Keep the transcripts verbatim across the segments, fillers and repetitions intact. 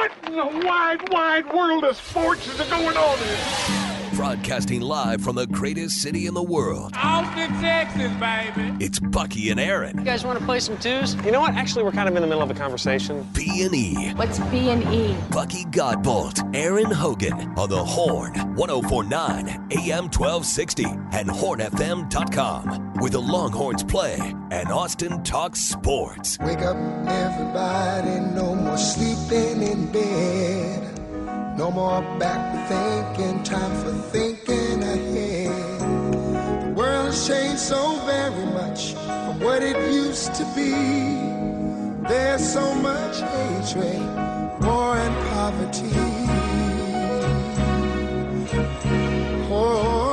What in the wide, wide world of sports is going on here? Broadcasting live from the greatest city in the world. Austin, Texas, baby. It's Bucky and Aaron. You guys want to play some twos? You know what? Actually, we're kind of in the middle of a conversation. B and E. What's B and E? Bucky Godbolt, Aaron Hogan on the Horn, one oh four point nine A M twelve sixty and horn f m dot com. Where the Longhorns play and Austin talks sports. Wake up, everybody, no more sleeping in bed. No more back to thinking, time for thinking ahead. The world has changed so very much from what it used to be. There's so much hatred, war and poverty. Oh,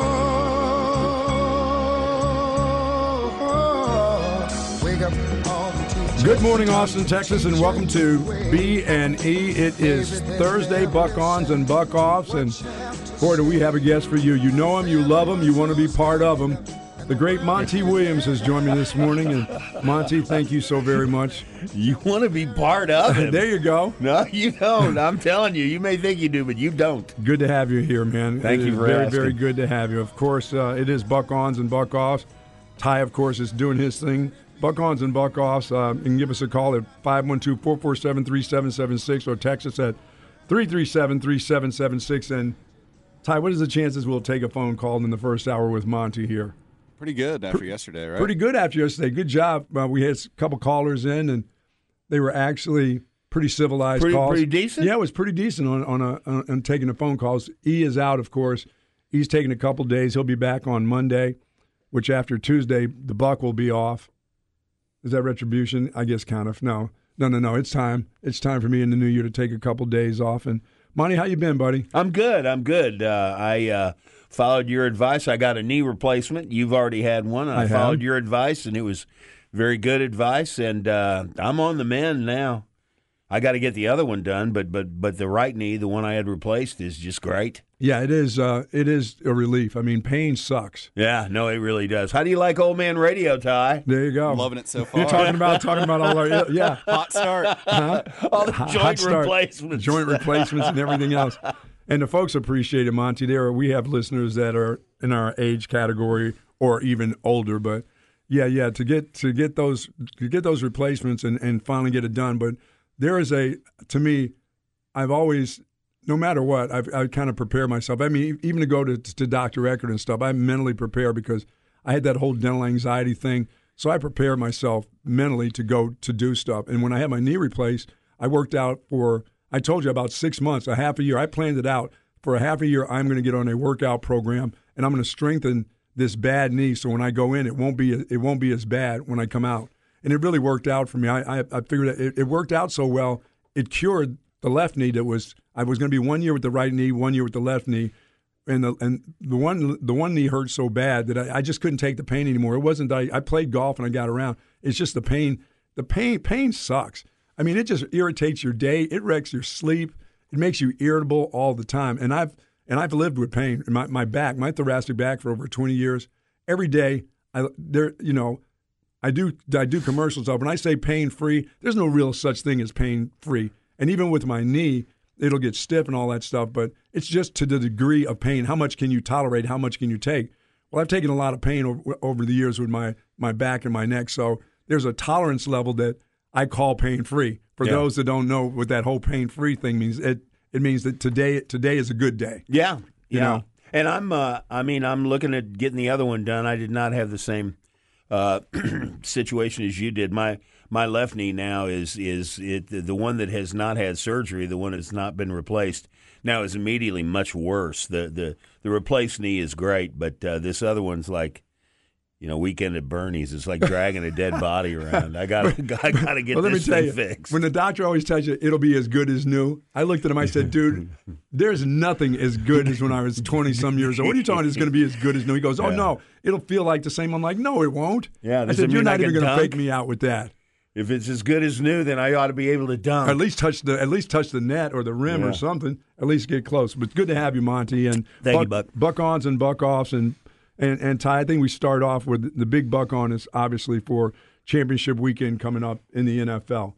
oh, oh. Wake up all the teachers. Good morning, Austin, Texas, and welcome to B and E. It is Thursday, Buck-ons and Buck-offs, and boy, do we have a guest for you. You know him, you love him, you want to be part of him. The great Monty Williams has joined me this morning, and Monty, thank you so very much. You want to be part of him. There you go. No, you don't. I'm telling you. You may think you do, but you don't. Good to have you here, man. Thank it you is for very, asking. very good to have you. Of course, uh, it is Buck-ons and Buck-offs. Ty, of course, is doing his thing. Buck-ons and Buck-offs. Uh, you can give us a call at five one two, four four seven, three seven seven six or text us at three three seven, three seven seven six. And, Ty, what is the chances we'll take a phone call in the first hour with Monty here? Pretty good after Pre- yesterday, right? Pretty good after yesterday. Good job. Uh, we had a couple callers in, and they were actually pretty civilized Pretty, calls. pretty decent? Yeah, it was pretty decent on on, a, on on taking the phone calls. E is out, of course. He's taking a couple days. He'll be back on Monday, which after Tuesday, the Buck will be off. Is that retribution? I guess kind of. No, no, no, no. It's time. It's time for me in the new year to take a couple days off. And Monty, how you been, buddy? I'm good. I'm good. Uh, I uh, followed your advice. I got a knee replacement. You've already had one. I, I followed have. your advice, and it was very good advice. And uh, I'm on the mend now. I got to get the other one done, but but but the right knee, the one I had replaced, is just great. Yeah, it is. Uh, it is a relief. I mean, pain sucks. Yeah, no, it really does. How do you like Old Man Radio, Ty? There you go. I'm loving it so far. You're talking about talking about all our yeah. Hot start. Huh? All the Hot joint start. replacements. Joint replacements and everything else. And the folks appreciate it, Monty. There, we have listeners that are in our age category or even older. But yeah, yeah, to get to get those to get those replacements and, and finally get it done. But there is a to me, I've always, no matter what, I've I kind of prepare myself. I mean, even to go to to Doctor Eckert and stuff, I mentally prepare because I had that whole dental anxiety thing. So I prepare myself mentally to go to do stuff. And when I had my knee replaced, I worked out for, I told you, about six months, a half a year. I planned it out. For a half a year, I'm going to get on a workout program, and I'm going to strengthen this bad knee so when I go in, it won't be it won't be as bad when I come out. And it really worked out for me. I I, I figured it, it worked out so well, it cured the left knee that was, I was going to be one year with the right knee, one year with the left knee. And the and the one the one knee hurt so bad that I, I just couldn't take the pain anymore. It wasn't that I, I played golf and I got around. It's just the pain. The pain pain sucks. I mean, it just irritates your day. It wrecks your sleep. It makes you irritable all the time. And I've and I've lived with pain in my, my back, my thoracic back for over twenty years. Every day, I there you know, I do I do commercials of when I say pain free. There's no real such thing as pain free. And even with my knee, it'll get stiff and all that stuff, but it's just to the degree of pain. How much can you tolerate? How much can you take? Well, I've taken a lot of pain over, over the years with my, my back and my neck, so there's a tolerance level that I call pain-free. For Yeah. those that don't know what that whole pain-free thing means, it it means that today today is a good day. Yeah, You yeah. know? And I'm, uh, I mean, I'm looking at getting the other one done. I did not have the same uh, situation as you did. My my left knee now is is it the, the one that has not had surgery, the one that's not been replaced. Now is immediately much worse. The the the replaced knee is great, but uh, this other one's like, you know, Weekend at Bernie's. It's like dragging a dead body around. I got I got to get Well, let me this tell thing you, fixed. when the doctor always tells you it'll be as good as new, I looked at him. I said, "Dude, there's nothing as good as when I was twenty some years old. What are you talking? It's going to be as good as new?" He goes, "Oh Yeah. no, it'll feel like the same." I'm like, "No, it won't." Yeah, I does said, it "You're mean not I even can going to fake dunk? me out with that." If it's as good as new, then I ought to be able to dunk. Or at least touch the at least touch the net or the rim Yeah. or something. At least get close. But it's good to have you, Monty. And Thank you, Buck. Buck-ons and Buck-offs and and and Ty. I think we start off with the big Buck-on is obviously for championship weekend coming up in the N F L.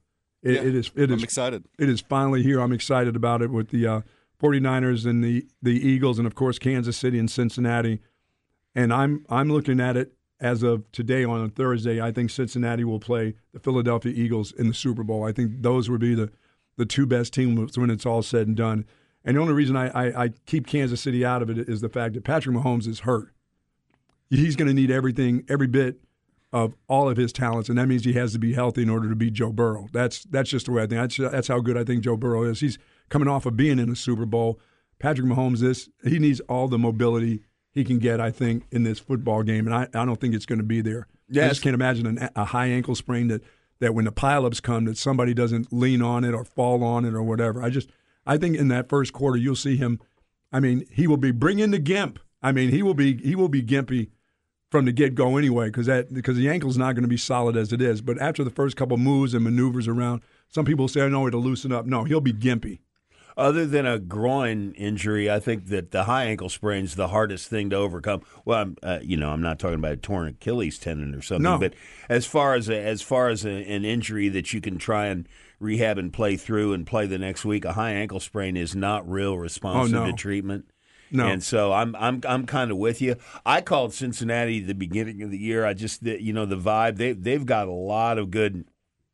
It, Yeah, it is. It I'm is excited. It is finally here. I'm excited about it with the uh, 49ers and the, the Eagles and, of course, Kansas City and Cincinnati. And I'm I'm looking at it as of today on a Thursday. I think Cincinnati will play the Philadelphia Eagles in the Super Bowl. I think those would be the, the two best teams when it's all said and done. And the only reason I, I, I keep Kansas City out of it is the fact that Patrick Mahomes is hurt. He's going to need everything, every bit of all of his talents, and that means he has to be healthy in order to beat Joe Burrow. That's that's just the way I think. That's, that's how good I think Joe Burrow is. He's coming off of being in the Super Bowl. Patrick Mahomes, this he needs all the mobility he can get, I think, in this football game, and I, I don't think it's going to be there. Yes. I just can't imagine an, a high ankle sprain that, that when the pileups come, that somebody doesn't lean on it or fall on it or whatever. I just I think in that first quarter you'll see him. I mean, he will be bringing the gimp. I mean, he will be he will be gimpy from the get-go anyway, because that because the ankle's not going to be solid as it is. But after the first couple moves and maneuvers around, some people say, "I know it'll loosen up." No, he'll be gimpy. Other than a groin injury, I think that the high ankle sprain is the hardest thing to overcome. Well, I'm, uh, you know, I'm not talking about a torn Achilles tendon or something, no. but as far as a, as far as a, an injury that you can try and rehab and play through and play the next week, a high ankle sprain is not real responsive oh, no. to treatment. No. And so I'm I'm I'm kind of with you. I called Cincinnati at the beginning of the year. I just you know the vibe they they've got a lot of good.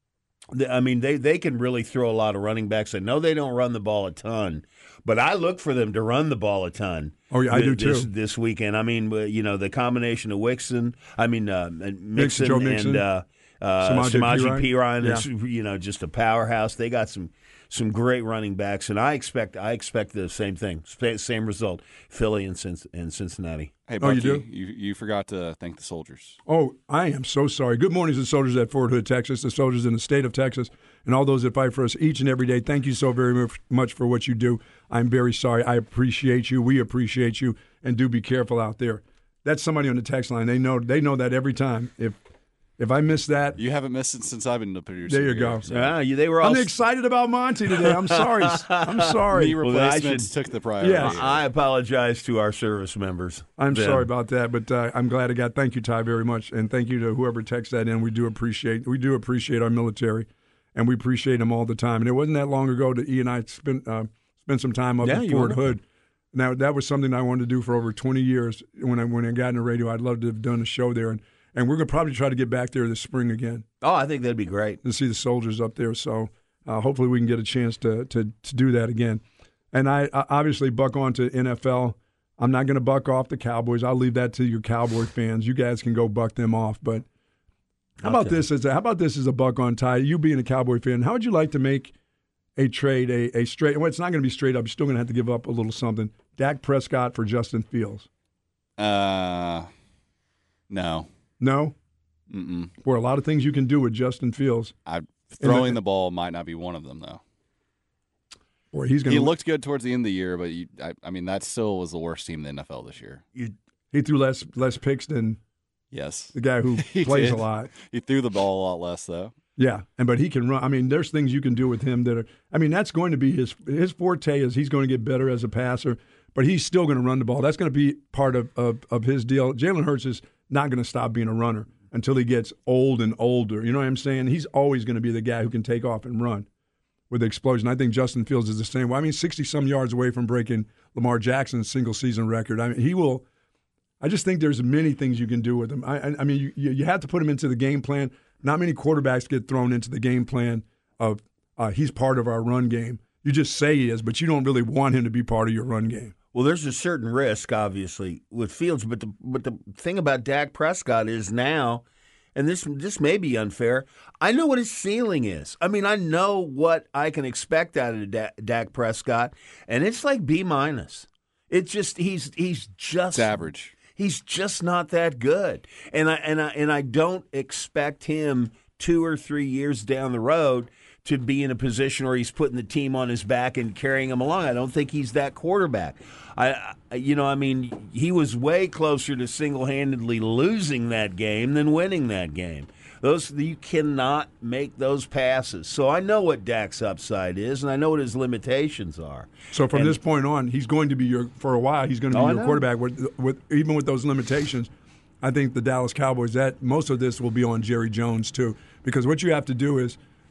I mean they they can really throw a lot of running backs. I know they don't run the ball a ton, but I look for them to run the ball a ton. Oh yeah, I do this, too. This weekend, I mean you know the combination of Wixon, I mean uh, Mixon, Mixon Joe Mixon. and uh, uh, Samaje Samaje Perine. Perine is Yeah. you know just a powerhouse. They got some. Some great running backs, and I expect I expect the same thing, same result. Philly and, and Cincinnati. Hey, Bucky, oh, you do? You, you forgot to thank the soldiers. Oh, I am so sorry. Good morning to the soldiers at Fort Hood, Texas, the soldiers in the state of Texas, and all those that fight for us each and every day. Thank you so very much for what you do. I'm very sorry. I appreciate you. We appreciate you, and do be careful out there. That's somebody on the text line. They know. They know that every time. If If I miss that, you haven't missed it since I've been the producer. There you here, go. So. Yeah, you, they were. All I'm excited about Monty today. I'm sorry. I'm sorry. Knee replacements well, should, took the priority. Yes. I apologize to our service members. I'm then. sorry about that, but uh, I'm glad I got. Thank you, Ty, very much, and thank you to whoever texted that in. We do appreciate. We do appreciate our military, and we appreciate them all the time. And it wasn't that long ago that E and I spent uh, spent some time up yeah, in Fort Hood. Now that was something I wanted to do for over twenty years. When I when I got in the radio, I'd love to have done a show there, and. And we're going to probably try to get back there this spring again. Oh, I think that'd be great. To see the soldiers up there. So uh, hopefully we can get a chance to, to, to do that again. And I, I obviously buck on to N F L. I'm not going to buck off the Cowboys. I'll leave that to your Cowboy fans. You guys can go buck them off. But how about okay. this as a, how about this as a buck on Ty? You being a Cowboy fan, how would you like to make a trade, a, a straight – well, it's not going to be straight up. You're still going to have to give up a little something. Dak Prescott for Justin Fields. Uh, no. No? Mm-mm. For a lot of things you can do with Justin Fields. I, throwing the, the ball might not be one of them, though. Or he's gonna he looked good towards the end of the year, but you, I, I mean, that still was the worst team in the N F L this year. You, he threw less less picks than yes, the guy who plays did. a lot. He threw the ball a lot less, though. Yeah, and but he can run. I mean, there's things you can do with him that are. I mean, that's going to be his his forte. Is he's going to get better as a passer, but he's still going to run the ball. That's going to be part of of, of his deal. Jalen Hurts is not going to stop being a runner until he gets old and older. You know what I'm saying? He's always going to be the guy who can take off and run with the explosion. I think Justin Fields is the same. Well, I mean, sixty-some yards away from breaking Lamar Jackson's single-season record. I mean, he will – I just think there's many things you can do with him. I, I, I mean, you, you have to put him into the game plan. Not many quarterbacks get thrown into the game plan of uh, he's part of our run game. You just say he is, but you don't really want him to be part of your run game. Well, there's a certain risk, obviously, with Fields, but the but the thing about Dak Prescott is now, and this this may be unfair, I know what his ceiling is. I mean, I know what I can expect out of Dak, Dak Prescott, and it's like B minus. It's just he's he's just it's average. He's just not that good, and I and I and I don't expect him two or three years down the road to be in a position where he's putting the team on his back and carrying him along. I don't think he's that quarterback. I, I you know, I mean, he was way closer to single-handedly losing that game than winning that game. Those you cannot make those passes. So I know what Dak's upside is, and I know what his limitations are. So from and, this point on, he's going to be your for a while. He's going to be oh, your quarterback with, with even with those limitations. I think the Dallas Cowboys, that most of this will be on Jerry Jones too, because what you have to do is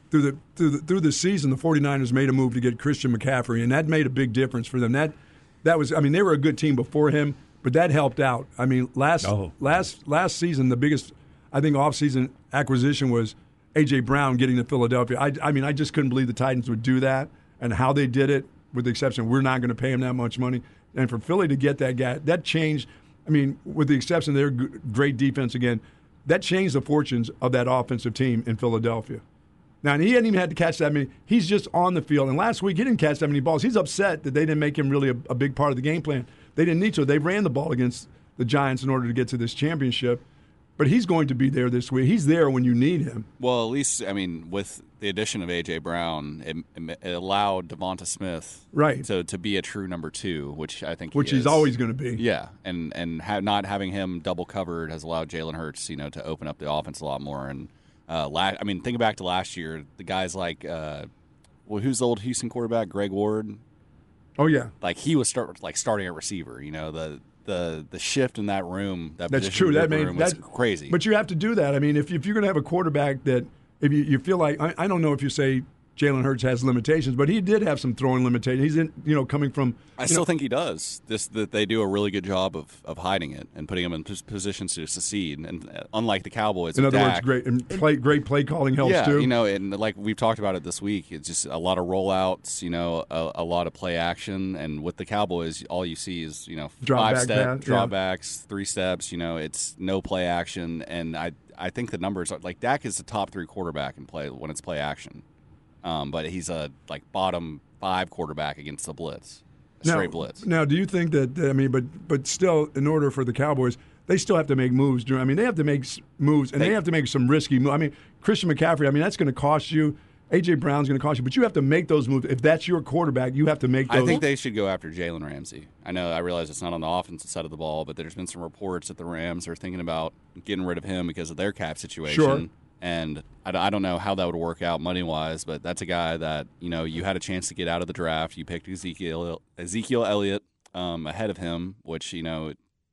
through the through the through the season, the 49ers made a move to get Christian McCaffrey, and that made a big difference for them. That that was, I mean, they were a good team before him, but that helped out. I mean, last oh. last last season, the biggest, I think, offseason acquisition was A J. Brown getting to Philadelphia. I, I mean, I just couldn't believe the Titans would do that and how they did it, with the exception we're not going to pay him that much money. And for Philly to get that guy, that changed, I mean, with the exception of their great defense again, that changed the fortunes of that offensive team in Philadelphia. Now, and he hadn't even had to catch that many. He's just on the field. And last week, he didn't catch that many balls. He's upset that they didn't make him really a, a big part of the game plan. They didn't need to. They ran the ball against the Giants in order to get to this championship. But he's going to be there this week. He's there when you need him. Well, at least, I mean, with the addition of A J. Brown, it, it allowed Devonta Smith right. to, to be a true number two, which I think he Which is. he's always going to be. Yeah, and and ha- not having him double covered has allowed Jalen Hurts, you know, to open up the offense a lot more. And uh, la- I mean, think back to last year, the guys like, uh, well, who's the old Houston quarterback, Greg Ward? Oh yeah, like he was start like starting at receiver. You know, the the the shift in that room. That that's true. That made was that, crazy. But you have to do that. I mean, if if you're going to have a quarterback that, if you, you feel like, I, I don't know if you say Jalen Hurts has limitations, but he did have some throwing limitations. He's in, you know, coming from. I still know, think he does. This that they do a really good job of, of hiding it and putting him in positions to succeed. And uh, unlike the Cowboys, in other Dak, words, great and play, great play calling helps yeah, too. you know, and like we've talked about it this week, it's just a lot of rollouts. You know, a, a lot of play action. And with the Cowboys, all you see is you know Drop five back step pass, drawbacks, yeah. three steps. You know, it's no play action. And I I think the numbers are like Dak is the top three quarterback in play when it's play action. Um, but he's a like bottom five quarterback against the blitz, a now, straight blitz. Now, do you think that I mean, but but still, in order for the Cowboys, they still have to make moves. I mean, they have to make moves, and they, they have to make some risky moves. I mean, Christian McCaffrey. I mean, that's going to cost you. A J. Brown's going to cost you, but you have to make those moves. If that's your quarterback, you have to make those. I think they should go after Jalen Ramsey. I know, I realize it's not on the offensive side of the ball, but there's been some reports that the Rams are thinking about getting rid of him because of their cap situation. Sure. And I don't know how that would work out money-wise, but that's a guy that, you know, you had a chance to get out of the draft. You picked Ezekiel Ezekiel Elliott um, ahead of him, which, you know,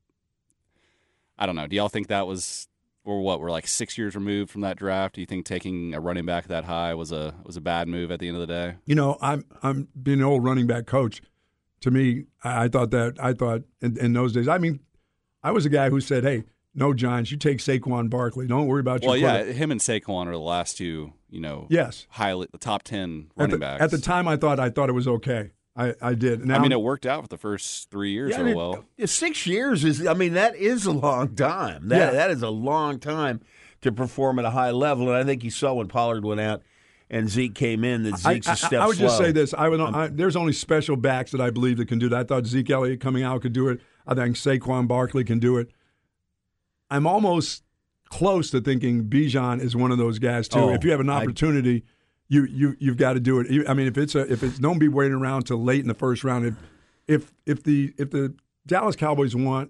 I don't know. Do y'all think that was, or what, we're like six years removed from that draft? Do you think taking a running back that high was a was a bad move at the end of the day? You know, I'm I'm being an old running back coach. To me, I, I thought that, I thought in, in those days, I mean, I was a guy who said, hey, no, Giants, you take Saquon Barkley. Don't worry about your Well, yeah, him and Saquon are the last two, you know, yes. highly the top ten running at the, backs. At the time, I thought I thought it was okay. I, I did. Now, I mean, it worked out for the first three years yeah, real it, well. Six years is, I mean, that is a long time. That Yeah. That is a long time to perform at a high level. And I think you saw when Pollard went out and Zeke came in that Zeke's I, a step I, I would slow. just say this. I would. I, there's only special backs that I believe that can do that. I thought Zeke Elliott coming out could do it. I think Saquon Barkley can do it. I'm almost close to thinking Bijan is one of those guys too. Oh, if you have an opportunity, I, you you you've got to do it. I mean, if it's a if it's don't be waiting around till late in the first round. If if if the if the Dallas Cowboys want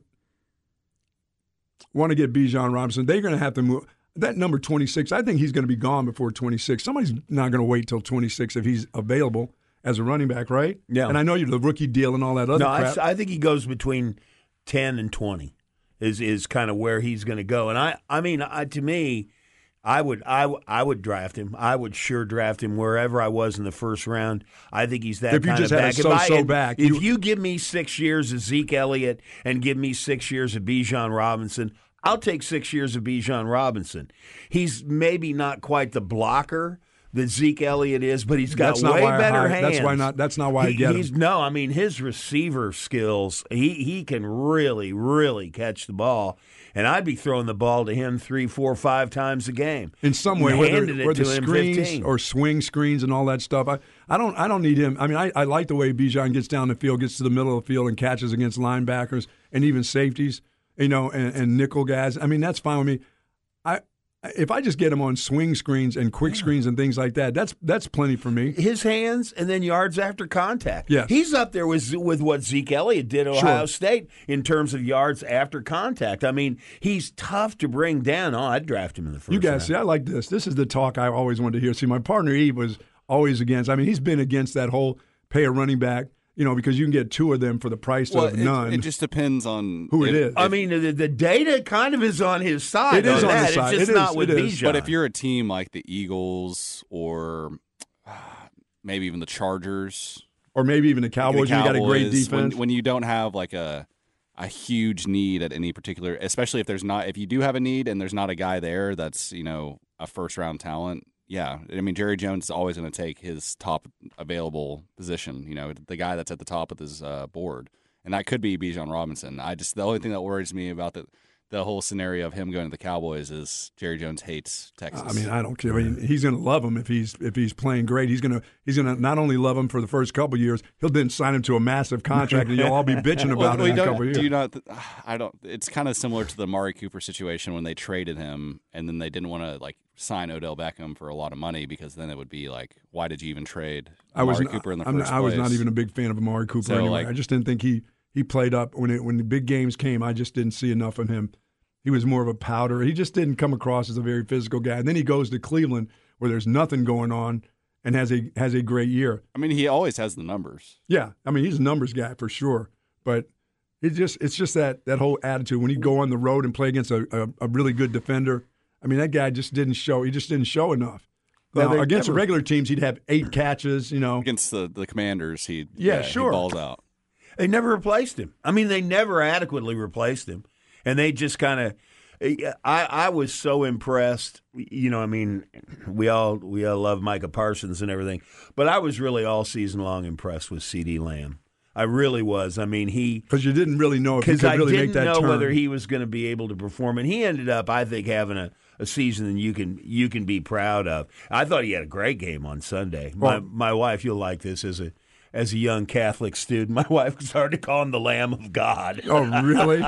want to get Bijan Robinson, they're going to have to move that number twenty-six. I think he's going to be gone before twenty-six. Somebody's not going to wait till twenty-six if he's available as a running back, right? Yeah. And I know you're the rookie deal and all that other no, crap. I, I think he goes between ten and twenty. Is is kind of where he's going to go, and I I mean I, to me, I would I, I would draft him. I would sure draft him wherever I was in the first round. I think he's that If you kind just of had a back. so-so if I, back, if you- you give me six years of Zeke Elliott and give me six years of Bijan Robinson, I'll take six years of Bijan Robinson. He's maybe not quite the blocker that Zeke Elliott is, but he's got That's not way why I better hire- hands. that's why not- that's not why I He- get him. he's, No, I mean his receiver skills. He he can really really catch the ball, and I'd be throwing the ball to him three, four, five times a game in some way, And whether, handed it whether to him screens fifteen. or swing screens and all that stuff. I, I don't I don't need him. I mean, I, I like the way Bijan gets down the field, gets to the middle of the field, and catches against linebackers and even safeties, you know, and, and nickel guys. I mean, that's fine with me. I if I just get him on swing screens and quick screens and things like that, that's that's plenty for me. His hands and then yards after contact. Yes. He's up there with with what Zeke Elliott did at Ohio Sure. State in terms of yards after contact. I mean, he's tough to bring down. Oh, I'd draft him in the first You guys, round. see, I like this. This is the talk I always wanted to hear. See, my partner Eve was always against. I mean, he's been against that whole pay a running back. you know, because you can get two of them for the price Well, of it, none. it just depends on who if, it is. I mean, the, the data kind of is on his side. It is on that. his side. It's just It not is. with It is. Bijan. But if you're a team like the Eagles or uh, maybe even the Chargers, or maybe even the Cowboys, the you got a great Cowboys, defense. When, when you don't have like a a huge need at any particular, especially if there's not, if you do have a need and there's not a guy there that's, you know, a first round talent. Yeah, I mean, Jerry Jones is always going to take his top available position, you know, the guy that's at the top of his uh, board. And that could be Bijan Robinson. I just, the only thing that worries me about the, the whole scenario of him going to the Cowboys is Jerry Jones hates Texas. I mean, I don't care. I mean, he's going to love him if he's if he's playing great. He's going to he's going to not only love him for the first couple of years, he'll then sign him to a massive contract, and you'll all be bitching about well, it in a don't- couple of years. Do you not? I don't. It's kind of similar to the Amari Cooper situation when they traded him, and then they didn't want to like sign Odell Beckham for a lot of money because then it would be like, why did you even trade I was Amari not, Cooper in the I'm first not, I was place? not even a big fan of Amari Cooper So, anyway. like- I just didn't think he he played up when it when the big games came. I just didn't see enough of him. He was more of a powder. He just didn't come across as a very physical guy. And then he goes to Cleveland where there's nothing going on and has a has a great year. I mean, he always has the numbers. Yeah, I mean he's a numbers guy for sure, but it just it's just that that whole attitude when you go on the road and play against a, a, a really good defender. I mean that guy just didn't show. He just didn't show enough. Well, now they against never- the regular teams, he'd have eight catches. You know, Against the, the Commanders, he Yeah, yeah, sure. he balls out. They never replaced him. I mean, they never adequately replaced him, and they just kind of. I, I was so impressed. You know, I mean, we all we all love Micah Parsons and everything, but I was really all season long impressed with CeeDee Lamb. I really was. I mean, he because you didn't really know if he because could I really didn't make that know turn. whether he was going to be able to perform, and he ended up, I think, having a. A season that you can you can be proud of. I thought he had a great game on Sunday. My Well- my wife, you'll like this as a as a young Catholic student. My wife started to call him the Lamb of God. Oh, really?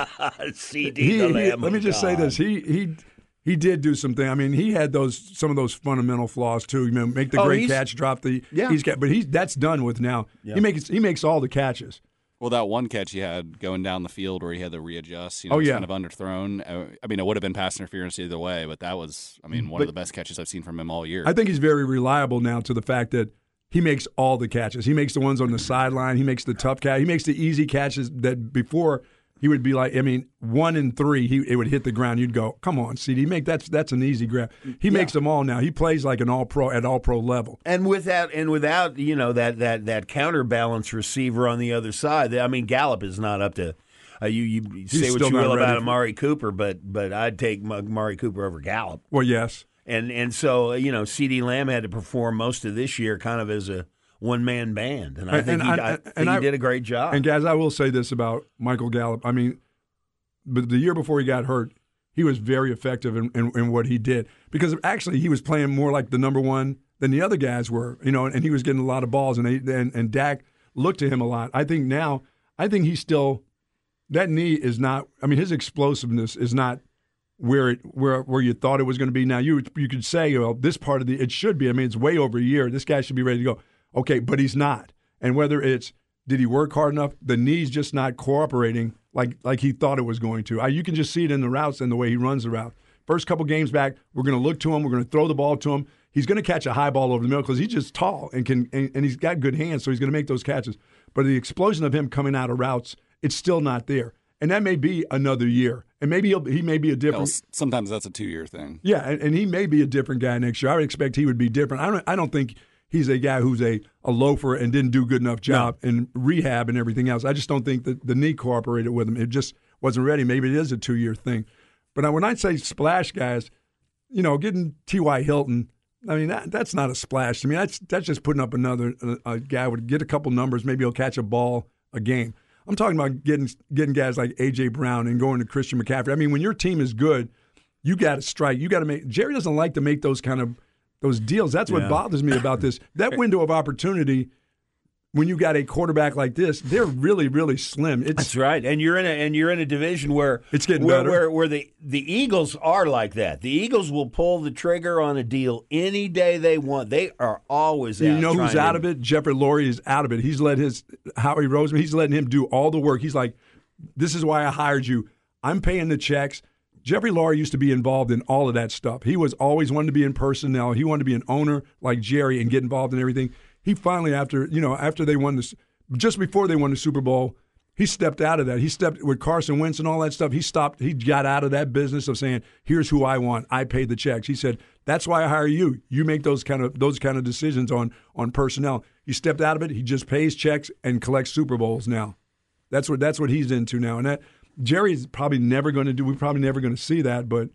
C D, He- the he- Lamb let of me just God. say this: he he he did do something. I mean, he had those some of those fundamental flaws too. You know, make the Oh, great he's- catch, drop the Yeah. He's got, but he's that's done with now. Yeah. He makes he makes all the catches. Well, that one catch he had going down the field where he had to readjust, you know, Oh, it's yeah. kind of underthrown. Uh, I mean, it would have been pass interference either way, but that was, I mean, one But- of the best catches I've seen from him all year. I think he's very reliable now to the fact that he makes all the catches. He makes the ones on the sideline. He makes the tough catch. He makes the easy catches that before he would be like, I mean, one in three, he it would hit the ground. You'd go, come on, C D, make that's that's an easy grab. He makes them all now. He plays like an all pro at all pro level. And without and without you know that that that counterbalance receiver on the other side. I mean, Gallup is not up to. Uh, you you say what still you not will ready about for- Amari Cooper, but but I'd take M- Amari Cooper over Gallup. Well, yes. And and so you know, CeeDee Lamb had to perform most of this year kind of as a one man band, and I think And- he, and- I and think I- he did a great job. And guys, I will say this about Michael Gallup. I mean, but the year before he got hurt, he was very effective in, in, in what he did because actually he was playing more like the number one than the other guys were, you know, and he was getting a lot of balls, and they, and, and Dak looked to him a lot. I think now, I think he's still that knee is not. I mean, his explosiveness is not where it where where you thought it was going to be. Now you you could say, well, this part of the it should be. I mean, it's way over a year. This guy should be ready to go. Okay, but he's not. And whether it's did he work hard enough, the knee's just not cooperating like like he thought it was going to. I, you can just see it in the routes and the way he runs the route. First couple games back, we're going to look to him. We're going to throw the ball to him. He's going to catch a high ball over the middle because he's just tall and can and, and he's got good hands, so he's going to make those catches. But the explosion of him coming out of routes, it's still not there. And that may be another year. And maybe he'll, he may be a You know, different s- sometimes that's a two year thing. yeah, and, and he may be a different guy next year. I would expect he would be different. I don't. I don't think he's a guy who's a, a loafer and didn't do a good enough job in rehab and everything else. I just don't think that the knee cooperated with him. It just wasn't ready. Maybe it is a two year thing. But I, when I say splash guys, you know, getting T Y. Hilton, I mean that that's not a splash to me. That's that's just putting up another a, a guy would get a couple numbers. Maybe he'll catch a ball a game. I'm talking about getting getting guys like A J. Brown and going to Christian McCaffrey. I mean, when your team is good, you got to strike. You got to make. Jerry doesn't like to make those kind of those deals. That's what Yeah. bothers me about this. That window of opportunity, when you got a quarterback like this, they're really, really slim. It's That's right, and you're in a and you're in a division where It's getting where, better. Where, where the the Eagles are like that. The Eagles will pull the trigger on a deal any day they want. They are always You out know who's trying out to- of it? Jeffrey Lurie is out of it. He's let his Howie Roseman. He's letting him do all the work. He's like, "This is why I hired you. I'm paying the checks." Jeffrey Lurie used to be involved in all of that stuff. He was always wanted to be in personnel. He wanted to be an owner like Jerry and get involved in everything. He finally, after you know, after they won this, just before they won the Super Bowl, he stepped out of that. He stepped with Carson Wentz and all that stuff. He stopped. He got out of that business of saying, "Here's who I want. I pay the checks." He said, "That's why I hire you. You make those kind of those kind of decisions on on personnel." He stepped out of it. He just pays checks and collects Super Bowls now. That's what that's what he's into now. And that Jerry's probably never going to do. We're probably never going to see that. But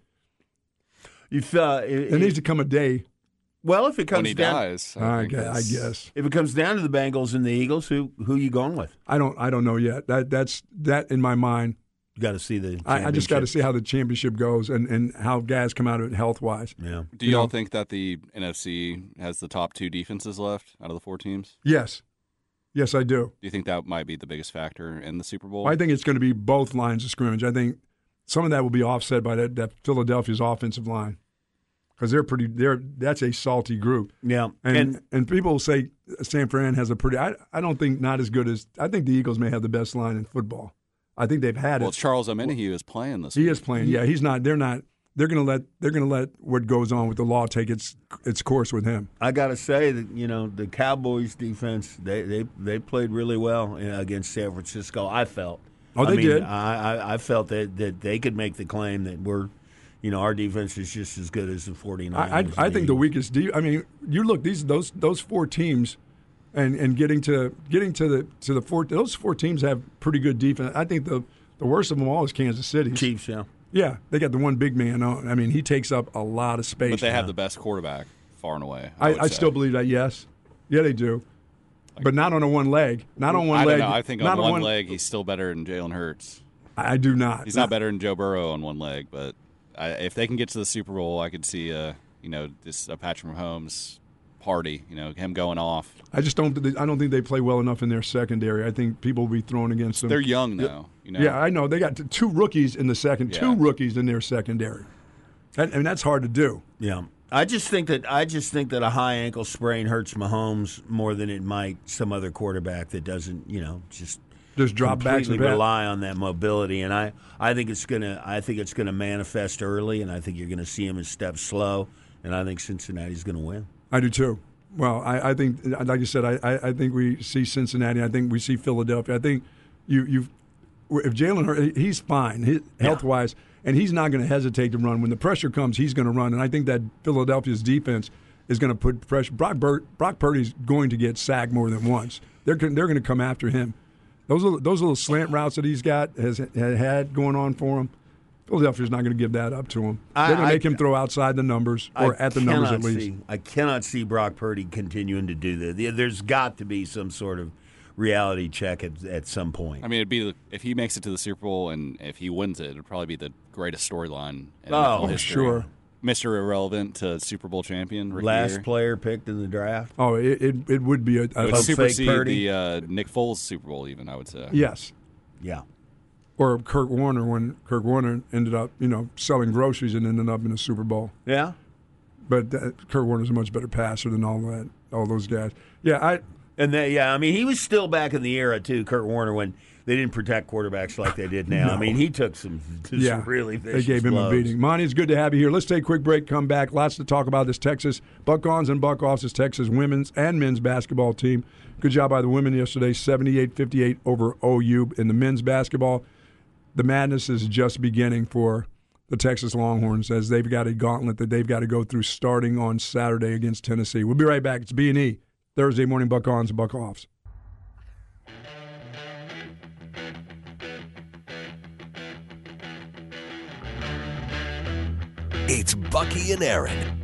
if uh, it, there needs to come a day. Well, if it comes when he down, dies, I, think guess, I it's- guess if it comes down to the Bengals and the Eagles, who who you going with? I don't I don't know yet. That that's that in my mind. You got to see the. I, I just got to championship. see how the championship goes and, and how guys come out of it health wise. Yeah. Do y'all know- think that the N F C has the top two defenses left out of the four teams? Yes, yes, I do. Do you think that might be the biggest factor in the Super Bowl? I think it's going to be both lines of scrimmage. I think some of that will be offset by that, that Philadelphia's offensive line because they're pretty. They're that's a salty group. Yeah, And, and, and people will say San Fran has a pretty. I I don't think not as good as. I think the Eagles may have the best line in football. I think they've had well, it. it's Charles Omenihu is playing this He week. is playing. Yeah, he's not. They're not. They're going to let. They're going to let what goes on with the law take its its course with him. I got to say that you know the Cowboys defense they they, they played really well uh, against San Francisco. I felt. Oh, they I mean, did. I, I I felt that, that they could make the claim that we're, you know, our defense is just as good as the 49ers. I I, and I think the Eagles. weakest. De- I mean, you look these those those four teams, and, and getting to getting to the to the four those four teams have pretty good defense. I think the the worst of them all is Kansas City. Chiefs, yeah. Yeah, they got the one big man on. I mean, he takes up a lot of space. But they have the best quarterback far and away. I, would I say. still believe that. Yes, yeah, they do. But not on a one leg. Not on one I leg. don't know. I think not on one leg he's still better than Jalen Hurts. I do not. He's not better than Joe Burrow on one leg, but I, if they can get to the Super Bowl, I could see a you know this a Patrick Mahomes party. You know him going off. I just don't. I don't think they play well enough in their secondary. I think people will be thrown against them. They're young though. You know. Yeah, I know. They got t- two rookies in the second. Yeah. Two rookies in their secondary. And, and that's hard to do. Yeah. I just think that I just think that a high ankle sprain hurts Mahomes more than it might some other quarterback that doesn't, you know, just Just drop backs completely and pass. rely on that mobility. And I, I think it's gonna I think it's gonna manifest early, and I think you're gonna see him in steps slow, and I think Cincinnati's gonna win. I do too. Well, I, I think, like you said, I, I, I think we see Cincinnati. I think we see Philadelphia. I think you you if Jalen Hurts, he's fine health wise, and he's not going to hesitate to run when the pressure comes. He's going to run, and I think that Philadelphia's defense is going to put pressure. Brock Bur- Brock Purdy's going to get sacked more than once. They're they're going to come after him. Those little, those little slant routes that he's got has had going on for him. Philadelphia's not going to give that up to him. I- They're going I- to make him throw outside the numbers or I at the numbers cannot at least. see- I cannot see Brock Purdy continuing to do that. There's got to be some sort of reality check at, at some point. I mean, it'd be the, if he makes it to the Super Bowl and if he wins it, it'd probably be the greatest storyline in Oh, N F L oh, history. sure. Mister Irrelevant to Super Bowl champion. Rookie Last year. player picked in the draft. Oh, it it, it would be a, a It would Fake supersede Purdy. the uh, Nick Foles Super Bowl, even I would say. yes. Yeah. Or Kurt Warner when Kurt Warner ended up, you know, selling groceries and ended up in a Super Bowl. Yeah. But that, Kurt Warner's a much better passer than all that, all those guys. Yeah, I. And that, yeah, I mean, he was still back in the era too, Kurt Warner, when they didn't protect quarterbacks like they did now. No. I mean, he took some, some Yeah, really they vicious gave him blows. a beating. Monty, it's good to have you here. Let's take a quick break, come back. Lots to talk about this Texas Buck-ons and Buck-offs, this Texas women's and men's basketball team. Good job by the women yesterday, seventy-eight fifty-eight over O U in the men's basketball. The madness is just beginning for the Texas Longhorns as they've got a gauntlet that they've got to go through starting on Saturday against Tennessee. We'll be right back. It's B and E, Thursday morning Buck-ons and Buck-offs. It's Bucky and Aaron.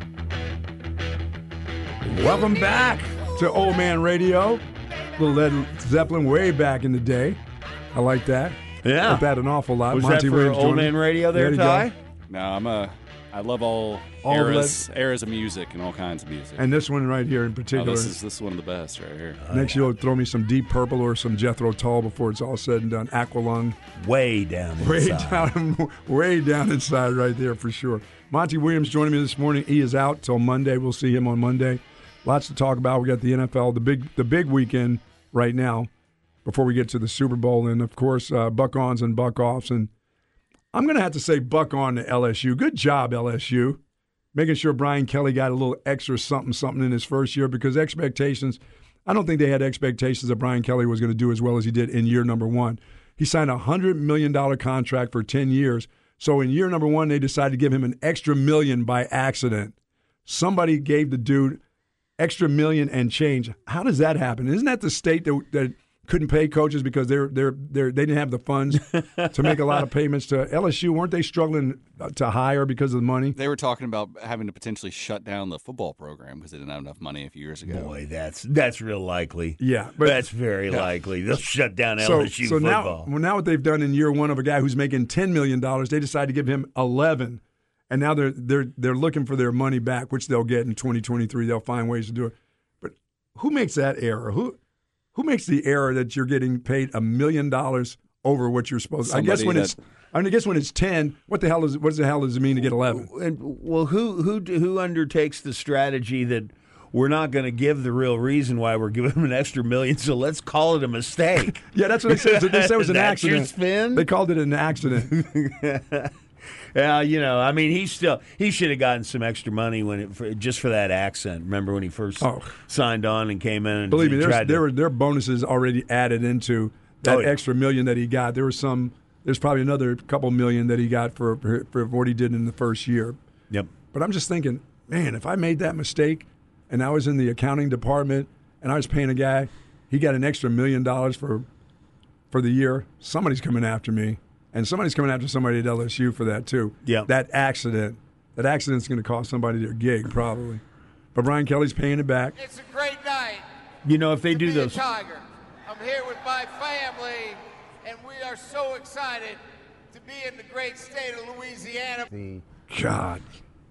Welcome back to Old Man Radio. Little Led Zeppelin way back in the day. I like that. Yeah. Like that an awful lot. Was Monty that for Williams Old joining Man me. Radio there, you go. Ty? No, I'm a. I love all, All eras, eras of music and all kinds of music. And this one right here in oh, particular. this is this is one of the best right here. Next, you'll throw me some Deep Purple or some Jethro Tull before it's all said and done. Aqualung, Way down way inside. down, way down inside right there for sure. Monty Williams joining me this morning. He is out till Monday. We'll see him on Monday. Lots to talk about. We got the N F L, the big, the big weekend right now. Before we get to the Super Bowl, and of course, uh, Buck-ons and Buck-offs, and I'm going to have to say Buck on to L S U. Good job, L S U. Making sure Brian Kelly got a little extra something, something in his first year because expectations, I don't think they had expectations that Brian Kelly was going to do as well as he did in year number one. He signed a one hundred million dollars contract for ten years. So in year number one, they decided to give him an extra million by accident. Somebody gave the dude extra million and change. How does that happen? Isn't that the state that, that couldn't pay coaches because they're they're they're they didn't have the funds to make a lot of payments to L S U? Weren't they struggling to hire because of the money? They were talking about having to potentially shut down the football program because they didn't have enough money a few years ago. Boy, that's that's real likely. Yeah, but that's very yeah. likely. They'll shut down so, L S U so football. Now, well, now what they've done in year one of a guy who's making ten million dollars, they decided to give him eleven, and now they're they're they're looking for their money back, which they'll get in twenty twenty-three. They'll find ways to do it. But who makes that error? Who who makes the error that you're getting paid a million dollars over what you're supposed to? I guess when that, it's I, mean, I guess when it's ten, what the hell is what the hell does it mean to get eleven? And, well, who who who undertakes the strategy that we're not going to give the real reason why we're giving them an extra million, so let's call it a mistake? Yeah, that's what they said. They said it was an that's accident. Your spin? They called it an accident. Yeah, you know, I mean, he still he should have gotten some extra money when it for, just for that accent. Remember when he first oh. signed on and came in? And Believe me, tried there to, were there were bonuses already added into that oh, yeah. extra million that he got. There was some. There's probably another couple million that he got for for what he did in the first year. Yep. But I'm just thinking, man, if I made that mistake and I was in the accounting department and I was paying a guy, he got an extra million dollars for for the year. Somebody's coming after me. And somebody's coming after somebody at L S U for that, too. Yeah. That accident. That accident's going to cost somebody their gig, probably. But Brian Kelly's paying it back. It's a great night. You know, if they do be those. A Tiger. I'm here with my family, and we are so excited to be in the great state of Louisiana. God.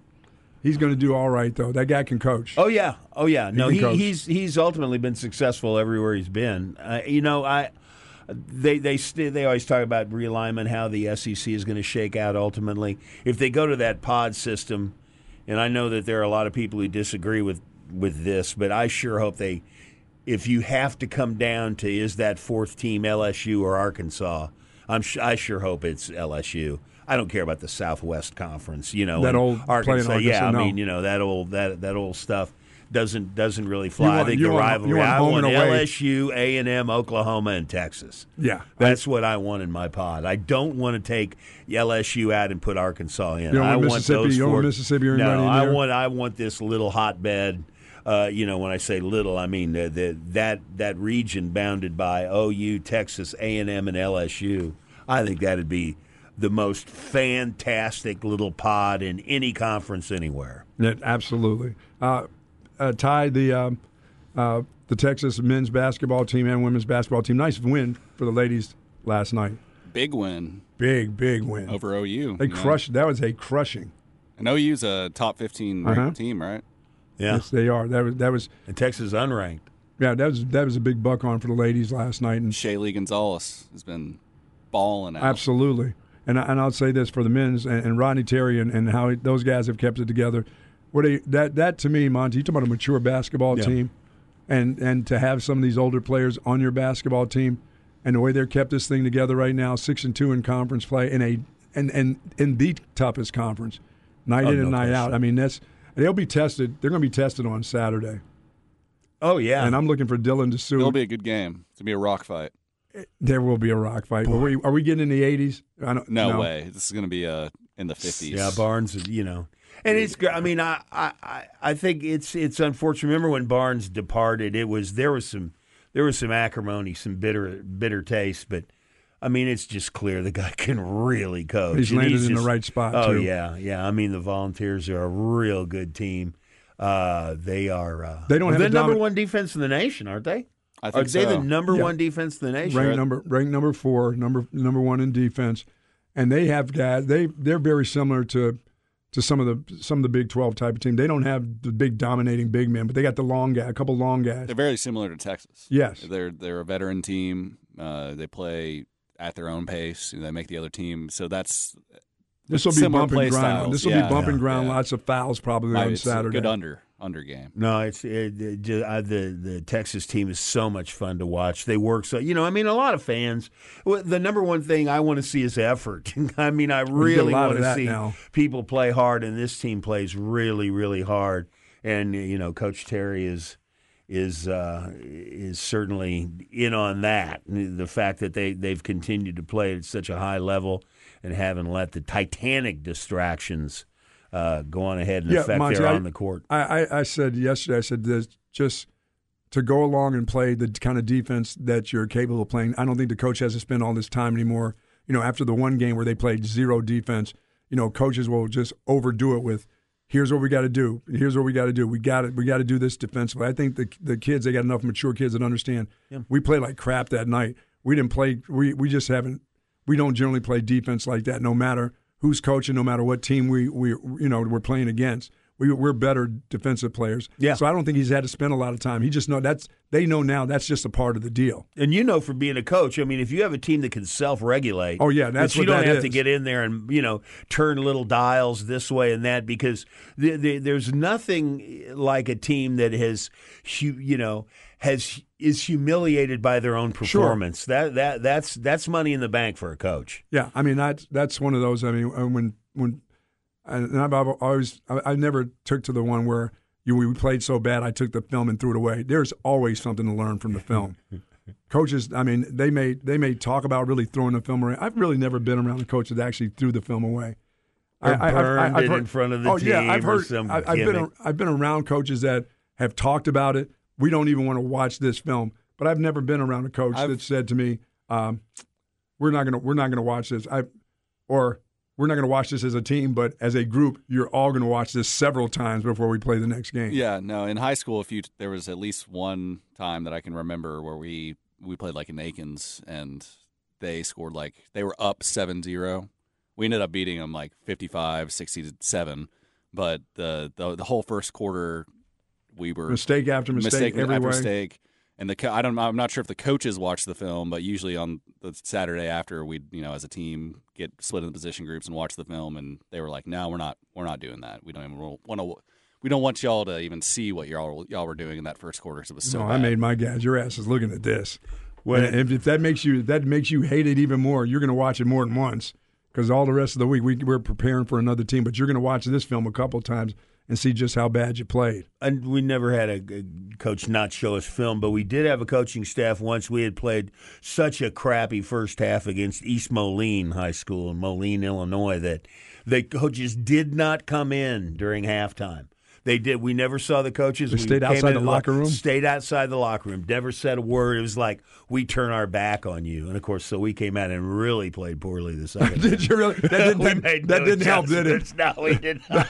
He's going to do all right, though. That guy can coach. Oh, yeah. Oh, yeah. He no, he, coach. he's he's ultimately been successful everywhere he's been. Uh, you know, I. They they st- they always talk about realignment, how the S E C is going to shake out ultimately. If they go to that pod system, and I know that there are a lot of people who disagree with, with this, but I sure hope they, if you have to come down to is that fourth team L S U or Arkansas, I'm sh- I sure hope it's L S U. I don't care about the Southwest Conference, you know. That old Arkansas, Arkansas, yeah. no. I mean, you know that old that that old stuff. Doesn't doesn't really fly. Want, I think the want, rivalry. Want I home want and away. L S U, A and M, Oklahoma, and Texas. Yeah, that's what I want in my pod. I don't want to take L S U out and put Arkansas in. You don't I want want Mississippi. those You don't four. want Mississippi or no, anybody in I there? want I want this little hotbed. Uh, you know, when I say little, I mean the, the, that that region bounded by O U, Texas, A and M, and L S U. I think that'd be the most fantastic little pod in any conference anywhere. Yeah, absolutely. Uh, uh, Ty, the um, uh, the Texas men's basketball team and women's basketball team, nice win for the ladies last night. Big win. Big, big win. Over O U. They crushed. Know? That was a crushing. And O U's a top fifteen ranked uh-huh. team, right? Yeah. Yes, they are. That was that was. And Texas unranked. Yeah, that was that was a big buck on for the ladies last night. And Shaylee Gonzalez has been balling out. Absolutely. And I, and I'll say this for the men's and, and Rodney Terry and, and how he, those guys have kept it together. What a, that that to me, Monty, you talk about a mature basketball yeah. team, and and to have some of these older players on your basketball team, and the way they're kept this thing together right now, six and two in conference play, in a and and in the toughest conference, night oh, in no and night question. out. I mean, that's they'll be tested. They're going to be tested on Saturday. Oh yeah, and I'm looking for Dylan DeSue. It'll be a good game. It's gonna be a rock fight. There will be a rock fight. Are we, are we getting in the eighties? I don't, no, no way. This is going to be uh, in the fifties. Yeah, Barnes, you know. And it's I mean, I, I, I think it's it's unfortunate. Remember when Barnes departed, it was there was some there was some acrimony, some bitter bitter taste, but I mean, it's just clear the guy can really coach. He's and landed he's in just, the right spot, oh, too. yeah, yeah. I mean, the Volunteers are a real good team. Uh, they are uh, They don't have the a number domin- one defense in the nation, aren't they? I think Are they so. the number Yeah. one defense in the nation? Ranked number ranked number four, number number one in defense, and they have guys. They they're very similar to to some of the some of the Big twelve type of team. They don't have the big dominating big men, but they got the long guy, a couple long guys. They're very similar to Texas. Yes. They're they're a veteran team. Uh, they play at their own pace. They make the other team. So that's This will be similar bump and play grind. styles. This will Yeah, be bump and yeah, grind. yeah. Lots of fouls probably Might- on it's a Saturday. good under under game. No, it's it, it, just, uh, the the Texas team is so much fun to watch. They work so you know. I mean, a lot of fans. Well, the number one thing I want to see is effort. I mean, I get a really lot want of to that see now. people play hard, and this team plays really, really hard. And you know, Coach Terry is is uh, is certainly in on that. The fact that they they've continued to play at such a high level and haven't let the Titanic distractions uh, go on ahead and yeah, affect Monty, their I, on the court. I, I, I said yesterday, I said there's just to go along and play the kind of defense that you're capable of playing. I don't think the coach has to spend all this time anymore. You know, after the one game where they played zero defense, you know, coaches will just overdo it with, here's what we got to do. Here's what we got to do. We got to we got to do this defensively. I think the the kids, they got enough mature kids that understand. Yeah. We played like crap that night. We didn't play. We we just haven't. We don't generally play defense like that. No matter who's coaching, no matter what team we we you know we're playing against. We, we're better defensive players. Yeah. So I don't think he's had to spend a lot of time. He just know that's they know now that's just a part of the deal. And you know, for being a coach, I mean, if you have a team that can self-regulate, oh yeah, that's you what don't that have is. to get in there and you know turn little dials this way and that because the, the, there's nothing like a team that has you know has is humiliated by their own performance. Sure. That that that's that's money in the bank for a coach. Yeah, I mean that's that's one of those. I mean when when. And I've always, I never took to the one where you we played so bad I took the film and threw it away. There's always something to learn from the film. Coaches, I mean, they may they may talk about really throwing the film away. I've really never been around a coach that actually threw the film away. Or I, burned I, I, I've it heard, in front of the oh, team. Yeah, I've heard. Or some I, I've been I've been around coaches that have talked about it. We don't even want to watch this film. But I've never been around a coach I've, that said to me, um, "We're not gonna we're not gonna watch this." I or we're not going to watch this as a team, but as a group, you're all going to watch this several times before we play the next game. Yeah, no. In high school, if you there was at least one time that I can remember where we, we played like in Aikens, and they scored like they were up seven zero. We ended up beating them like fifty-five sixty-seven, but the, the the whole first quarter we were mistake after mistake, mistake every after way. mistake. And the co- I don't I'm not sure if the coaches watch the film, but usually on the Saturday after we you know as a team get split into position groups and watch the film, and they were like, no, we're not we're not doing that. We don't even want to. We don't want y'all to even see what y'all y'all were doing in that first quarter because it was so no, bad. I made my guys. Your ass is looking at this. When if, if that makes you that makes you hate it even more, you're going to watch it more than once because all the rest of the week we, we're preparing for another team. But you're going to watch this film a couple times and see just how bad you played. And we never had a, a coach not show us film, but we did have a coaching staff once. We had played such a crappy first half against East Moline High School in Moline, Illinois, that the coaches did not come in during halftime. They did. We never saw the coaches. They we stayed outside the locker room? Stayed outside the locker room. Never said a word. It was like, we turn our back on you. And, of course, so we came out and really played poorly the second Did you really? That didn't, that, that no didn't help, did it? No, we did not.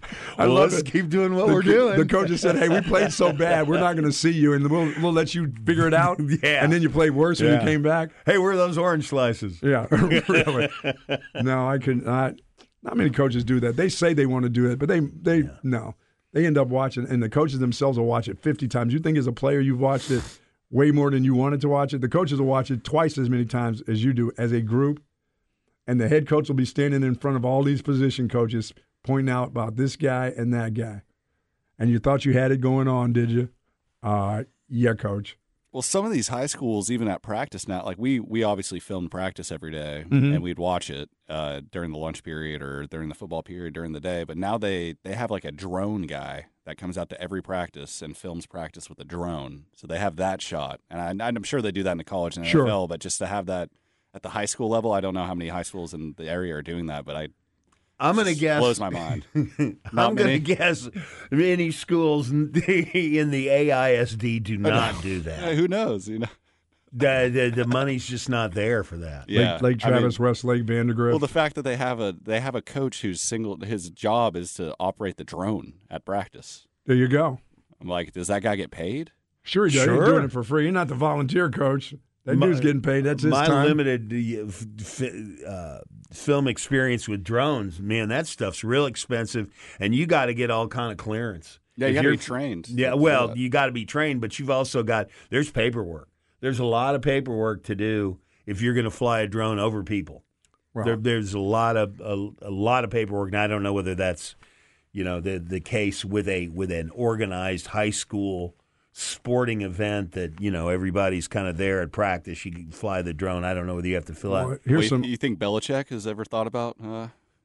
I well, love let's it. keep doing what the, we're doing. The coaches said, hey, we played so bad, we're not going to see you, and we'll, we'll let you figure it out. Yeah. And then you played worse when Yeah. you came back. Hey, where are those orange slices? Yeah, really. No, I couldn't. Not, not many coaches do that. They say they want to do it, but they, they yeah. no. They end up watching, and the coaches themselves will watch it fifty times. You think as a player you've watched it way more than you wanted to watch it. The coaches will watch it twice as many times as you do as a group, and the head coach will be standing in front of all these position coaches pointing out about this guy and that guy. And you thought you had it going on, did you? Uh, yeah, coach. Well, some of these high schools, even at practice now, like we we obviously filmed practice every day, Mm-hmm. and we'd watch it uh, during the lunch period or during the football period during the day. But now they, they have like a drone guy that comes out to every practice and films practice with a drone. So they have that shot. And I, I'm sure they do that in the college and Sure. N F L, but just to have that at the high school level, I don't know how many high schools in the area are doing that, but I I'm going to guess. blows my mind. I'm going to guess many schools in the A I S D do not do Yeah, that. who knows? You know, The, the the money's just not there for that. yeah. Lake, Lake I mean, Travis, Westlake, Vandergrift. well, the fact that they have a they have a coach who's single, his job is to operate the drone at practice. there you go. I'm like, does that guy get paid? Sure he does. Sure. He's doing it for free. You're not the volunteer coach. That My- dude's getting paid. That's his My time. limited uh, f- f- uh, film experience with drones, man, that stuff's real expensive, and you got to get all kind of clearance. Yeah, you If got to you're- be trained. Yeah, to do well, that. you got to be trained, but you've also got there's paperwork. There's a lot of paperwork to do if you're going to fly a drone over people. Well, There, there's a lot of a, a lot of paperwork, and I don't know whether that's you know the the case with a with an organized high school sporting event that you know everybody's kind of there at practice. You can fly the drone. I don't know whether you have to fill well, out. here's Wait, some. you think Belichick has ever thought about, uh,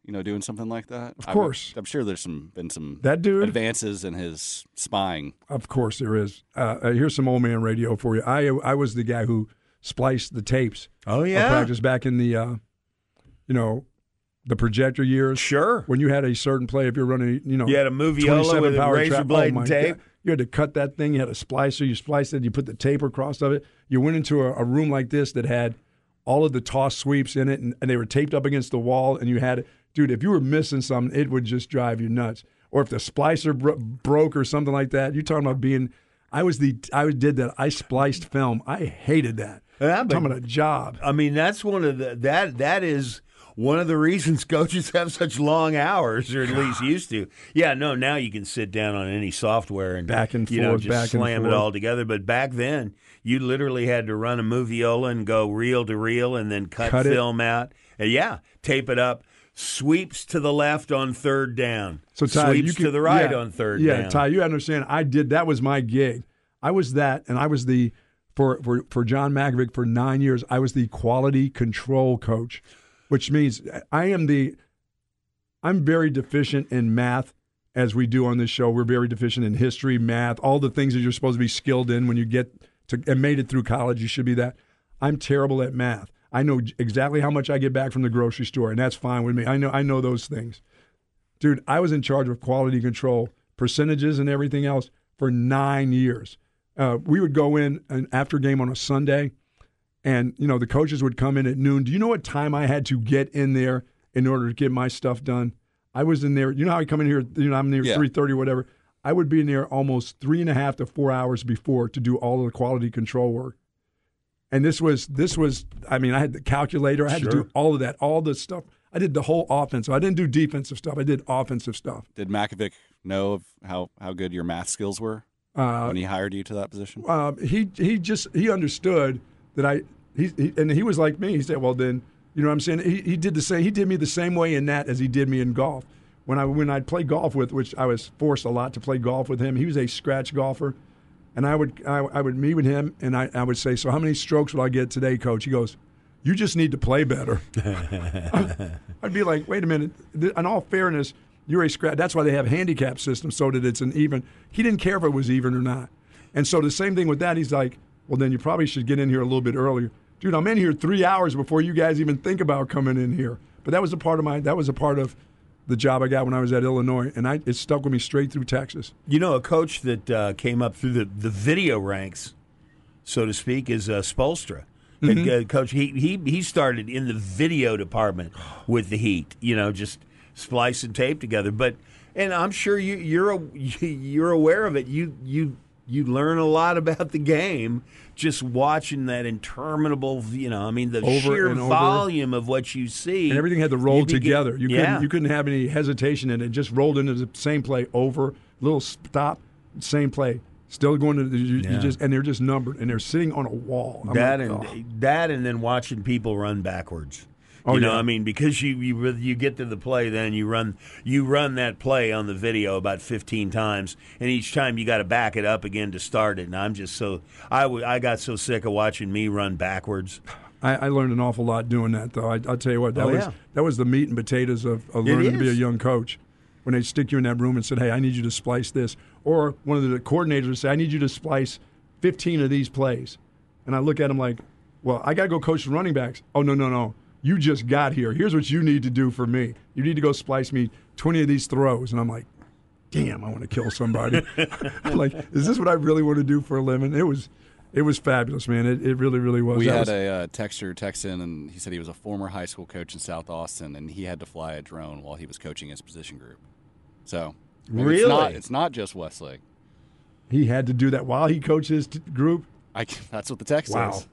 you know, doing something like that? Of course. I'm, I'm sure there's some been some that dude, advances in his spying. Of course there is. Uh, uh, here's some old man radio for you. I I was the guy who spliced the tapes. Oh, yeah? Of practice back in the, uh, you know, the projector years. Sure. When you had a certain play, if you're running, you know. You had a Moviola with a razor trap. blade oh, and tape. God. You had to cut that thing. You had a splicer. You spliced it. You put the tape across of it. You went into a, a room like this that had all of the toss sweeps in it, and, and they were taped up against the wall, and you had – dude, if you were missing something, it would just drive you nuts. Or if the splicer bro- broke or something like that, you're talking about being – I was the – I did that. I spliced film. I hated that. Yeah, I'm talking about a job. I mean, that's one of the – that that is – one of the reasons coaches have such long hours, or at least used to. Yeah, no, now you can sit down on any software and back and you forth, know, just back slam and it forth. all together. But back then, you literally had to run a Moviola and go reel to reel and then cut, Cut it. film out. And yeah, tape it up. Sweeps to the left on third down. So Ty, Sweeps you can, to the right yeah, on third yeah, down. Yeah, Ty, you understand. I did that was my gig. I was that, and I was the for for for John Mackovic for nine years. I was the quality control coach, which means I am the. I'm very deficient in math, as we do on this show. We're very deficient in history, math, all the things that you're supposed to be skilled in when you get to and made it through college. You should be that. I'm terrible at math. I know exactly how much I get back from the grocery store, and that's fine with me. I know I know those things. Dude, I was in charge of quality control, percentages and everything else for nine years. Uh, we would go in and after game on a Sunday, and you know the coaches would come in at noon. Do you know what time I had to get in there in order to get my stuff done? I was in there. You know how I come in here, you know, I'm in here Yeah. three thirty or whatever. I would be in there almost three and a half to four hours before to do all of the quality control work. And this was, this was. I mean, I had the calculator. I had Sure. to do all of that, all the stuff. I did the whole offensive. I didn't do defensive stuff. I did offensive stuff. Did Mackovic know of how, how good your math skills were Uh, when he hired you to that position? uh, he he just he understood that I he, he and he was like me. He said, "Well, then you know what I'm saying." He he did the same. He did me the same way in that as he did me in golf. When I when I'd play golf with, which I was forced a lot to play golf with him. He was a scratch golfer, and I would I, I would meet with him and I, I would say, "So how many strokes will I get today, Coach?" He goes, "You just need to play better." I'd be like, "Wait a minute." In all fairness, you're a scratch. That's why they have handicap systems so that it's an even. He didn't care if it was even or not. And so the same thing with that. He's like, "Well, then you probably should get in here a little bit earlier." Dude, I'm in here three hours before you guys even think about coming in here. But that was a part of my. That was a part of the job I got when I was at Illinois, and I, it stuck with me straight through Texas. You know, a coach that uh, came up through the, the video ranks, so to speak, is uh, Spoelstra. Mm-hmm. And, uh, coach, he, he he started in the video department with the Heat. You know, just splicing tape together. But and I'm sure you you're a, you're aware of it. You you you learn a lot about the game just watching that interminable. You know, I mean, the Over sheer and over. volume of what you see, And everything had to roll You begin- together. You yeah. couldn't you couldn't have any hesitation in it. It just rolled into the same play over, little stop, same play. Still going to the, you, Yeah. you just and they're just numbered and they're sitting on a wall. I'm that like, and oh. that and then watching people run backwards. Oh, you know, yeah. I mean, because you, you you get to the play, then you run you run that play on the video about fifteen times, and each time you got to back it up again to start it. And I'm just so I, w- I got so sick of watching me run backwards. I, I learned an awful lot doing that, though. I, I'll tell you what, that Oh, was yeah. that was the meat and potatoes of, of It learning to be a is. young coach. When they stick you in that room and said, "Hey, I need you to splice this," or one of the coordinators would say, "I need you to splice fifteen of these plays," and I look at them like, "Well, I got to go coach the running backs." "Oh no, no, no! You just got here. Here's what you need to do for me. You need to go splice me twenty of these throws." And I'm like, "Damn, I want to kill somebody." I'm like, "Is this what I really want to do for a living?" It was. It was fabulous, man. It, it really, really was. We That had was- a uh, texter text in, and he said he was a former high school coach in South Austin, and he had to fly a drone while he was coaching his position group. So maybe it's not, Really? it's not just Westlake. He had to do that while he coached his t- group. I, that's what the text Wow. says.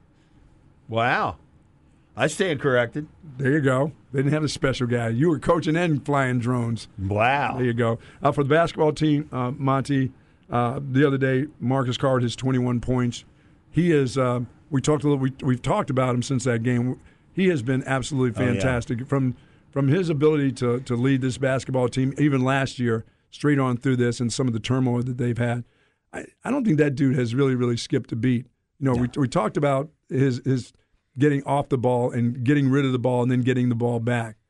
Wow, I stand corrected. There you go. They didn't have a special guy. You were coaching and flying drones. Wow, There you go. Uh, for the basketball team, uh, Monty, uh, the other day, Marcus Card has twenty-one points. He is. Uh, we talked a little. We, we've talked about him since that game. He has been absolutely Oh, yeah. fantastic from from his ability to to lead this basketball team. Even last year, straight on through this and some of the turmoil that they've had. I, I don't think that dude has really really skipped a beat. You know, we we talked about his his getting off the ball and getting rid of the ball and then getting the ball back.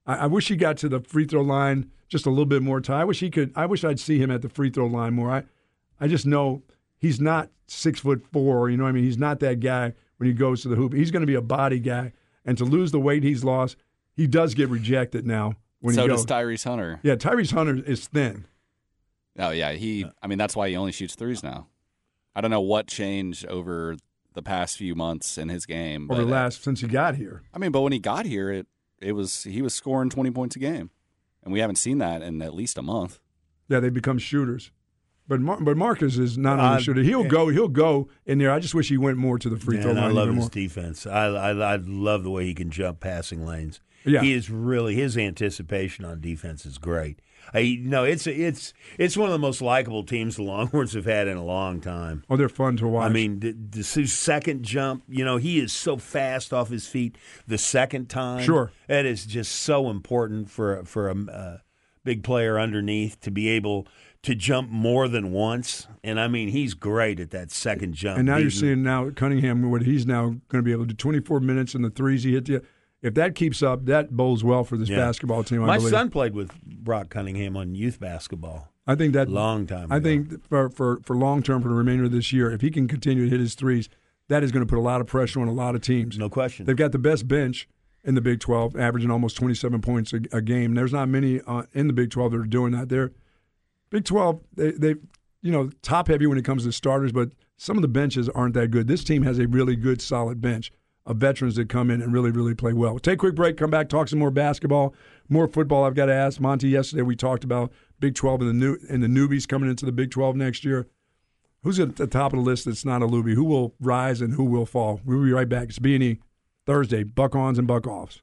I, I wish he got to the free throw line just a little bit more time. I wish he could. I wish I'd see him at the free throw line more. I, I just know he's not six foot four. You know what I mean? He's not that guy when he goes to the hoop. He's going to be a body guy, and to lose the weight he's lost, he does get rejected now. When so he does goes. Tyrese Hunter. Yeah, Tyrese Hunter is thin. Oh yeah, he. I mean, that's why he only shoots threes now. I don't know what changed over the past few months in his game. Over but, the last since he got here. I mean, but when he got here, it it was he was scoring twenty points a game, and we haven't seen that in at least a month. Yeah, they become shooters. But Mar- but Marcus is not only Uh, a shooter. He'll go. He'll go in there. I just wish he went more to the free throw And line. I love even his more. defense. I, I I love the way he can jump passing lanes. Yeah. He is really his anticipation on defense is great. I, you know, it's it's it's one of the most likable teams the Longhorns have had in a long time. Oh, they're fun to watch. I mean, the, the second jump, you know, he is so fast off his feet the second time. Sure. That is just so important for for a uh, big player underneath to be able to jump more than once. And, I mean, he's great at that second jump. and now you're Beating- seeing now Cunningham what he's now going to be able to do. twenty-four minutes in the threes he hit. The, if that keeps up, that bodes well for this Yeah. basketball team. I My believe. son played with Brock Cunningham on youth basketball. I think that Long time I ago. think for for for long term for the remainder of this year, if he can continue to hit his threes, that is going to put a lot of pressure on a lot of teams. No question. They've got the best bench in the Big twelve, averaging almost twenty-seven points a, a game. There's not many uh, in the Big twelve that are doing that. They're Big twelve, they they you know top heavy when it comes to starters, but some of the benches aren't that good. This team has a really good, solid bench of veterans that come in and really, really play well. We'll take a quick break, come back, talk some more basketball, more football. I've got to ask Monty. Yesterday we talked about Big twelve and the new and the newbies coming into the Big twelve next year. Who's at the top of the list that's not a newbie? Who will rise and who will fall? We'll be right back. It's B and E Thursday, Buck-ons and Buck-offs.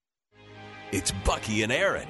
It's Bucky and Aaron.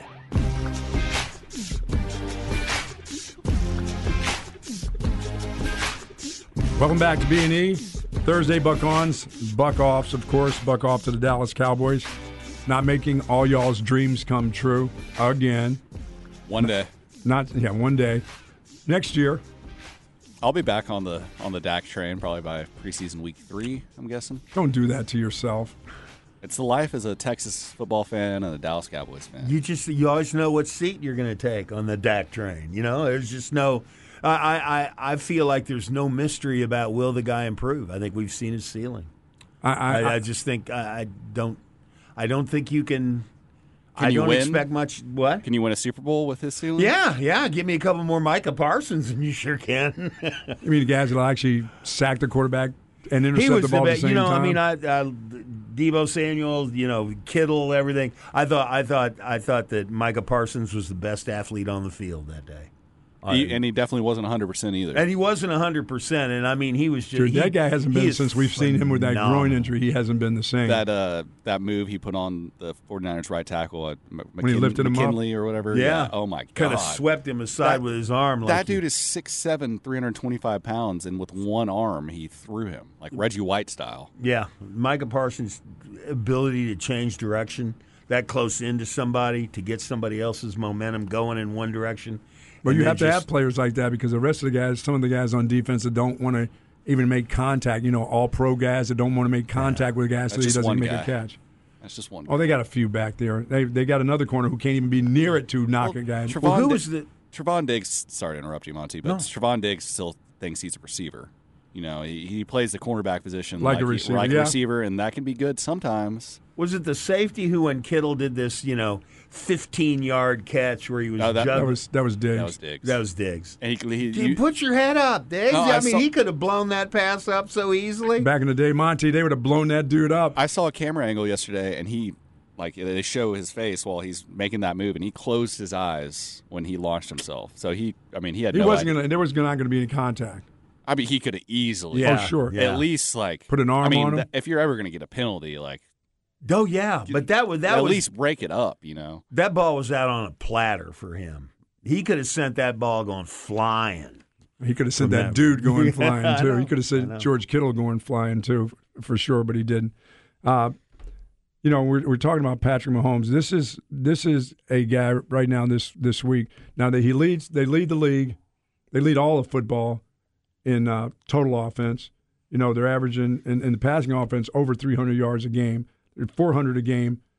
Welcome back to B and E. Thursday, Buck-ons, Buck-offs, of course. Buck-off to the Dallas Cowboys. Not making all y'all's dreams come true again. One day, Not yeah, one day. Next year, I'll be back on the on the Dak train probably by preseason week three. I'm guessing. don't do that to yourself. It's the life as a Texas football fan and a Dallas Cowboys fan. You just you always know what seat you're going to take on the Dak train. You know, there's just no. I, I I feel like there's no mystery about will the guy improve. I think we've seen his ceiling. I, I, I, I just think I, I don't. I don't think you can. Can I you don't win? expect much. What? Can you win a Super Bowl with his ceiling? Yeah, yeah. Give me a couple more Micah Parsons, and you sure can. I mean, the guys that actually sack the quarterback and intercept he was the ball the at best. the same You know, time. I mean, I, uh, Deebo Samuel, you know, Kittle, everything. I thought, I thought, I thought that Micah Parsons was the best athlete on the field that day. He, and he definitely wasn't one hundred percent either. And he wasn't one hundred percent. And, I mean, he was just. Dude, he, that guy hasn't he been is since we've seen him with that groin phenomenal. injury. He hasn't been the same. that uh, that move he put on the 49ers right tackle at M- When he McKin- lifted him up? McKinley or whatever. Yeah. Oh, my God. Kind of swept him aside That- with his arm. Like That he- dude is six seven, three hundred twenty-five pounds, and with one arm, he threw him, like Reggie White style. Yeah, Micah Parsons' ability to change direction that close into somebody to get somebody else's momentum going in one direction. But and you then have to just- have players like that because the rest of the guys, some of the guys on defense that don't want to even make contact, you know, all pro guys that don't want to make contact with guys so That's he just doesn't one make guy. a catch. That's just one. Oh, they got a few back there. They they got another corner who can't even be near it to knock a guy. Trevon, Well, who Di- was the- Trevon Diggs? Sorry to interrupt you, Monty, but No. Trevon Diggs still thinks he's a receiver. You know, he, he plays the cornerback position Like a he- receiver, like yeah. a receiver, and that can be good sometimes. Was it the safety who, when Kittle did this, you know, fifteen-yard catch where he was No, that- juggling? That was that was Diggs. That was Diggs. That was Diggs. And he, he, Dude, you- put your head up, Diggs. No, I, I mean, saw- he could have blown that pass up so easily. Back in the day, Monty, they would have blown that dude up. I saw a camera angle yesterday, and he, like, they show his face while he's making that move, and he closed his eyes when he launched himself. So he, I mean, he had he no wasn't idea. gonna. There was not going to be any contact. I mean, he could have easily. Yeah, Oh, sure. yeah. At least like Put an arm I mean, on him? th- if you're ever going to get a penalty, like Oh yeah, but that was that at was least break it up. You know. that ball was out on a platter for him. He could have sent that ball going flying. He could have sent From that that- dude going Yeah, flying I too. know, He could have I know. sent George Kittle going flying too, for sure, but he didn't. Uh, you know, we're we're talking about Patrick Mahomes. This is this is a guy right now this this week. Now that he leads, they lead the league. They lead all of football in uh, total offense. You know, they're averaging in, in the passing offense over three hundred yards a game. They're four hundred a game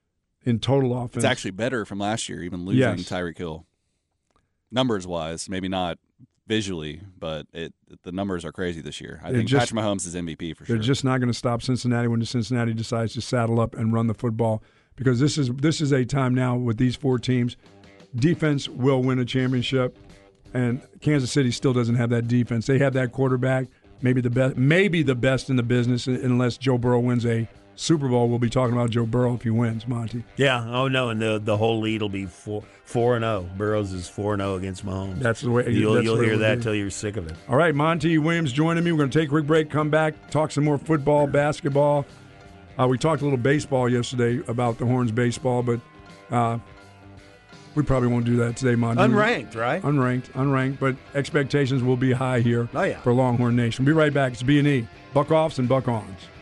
in total offense. It's actually better from last year, even losing Yes. Tyreek Hill. Numbers wise, maybe not visually, but it the numbers are crazy this year. I They're think just- Patrick Mahomes is M V P for They're sure. just not going to stop Cincinnati when Cincinnati decides to saddle up and run the football, because this is this is a time now with these four teams. Defense will win a championship, and Kansas City still doesn't have that defense. They have that quarterback, maybe the best, maybe the best in the business, unless Joe Burrow wins a Super Bowl. We'll be talking about Joe Burrow if he wins, Monty. Yeah. Oh no, and the the whole lead will be four four and zero. Burrows is four and zero against Mahomes. That's the way you'll that's you'll the way hear it will that be. till you're sick of it. All right, Monty Williams joining me. We're going to take a quick break, come back, talk some more football, basketball. Uh, we talked a little baseball yesterday about the Horns baseball, but uh, we probably won't do that today, Monty. Unranked, right? Unranked, unranked, but expectations will be high here Oh, yeah. for Longhorn Nation. We'll be right back. It's B and E, Buck Offs and Buck Ons.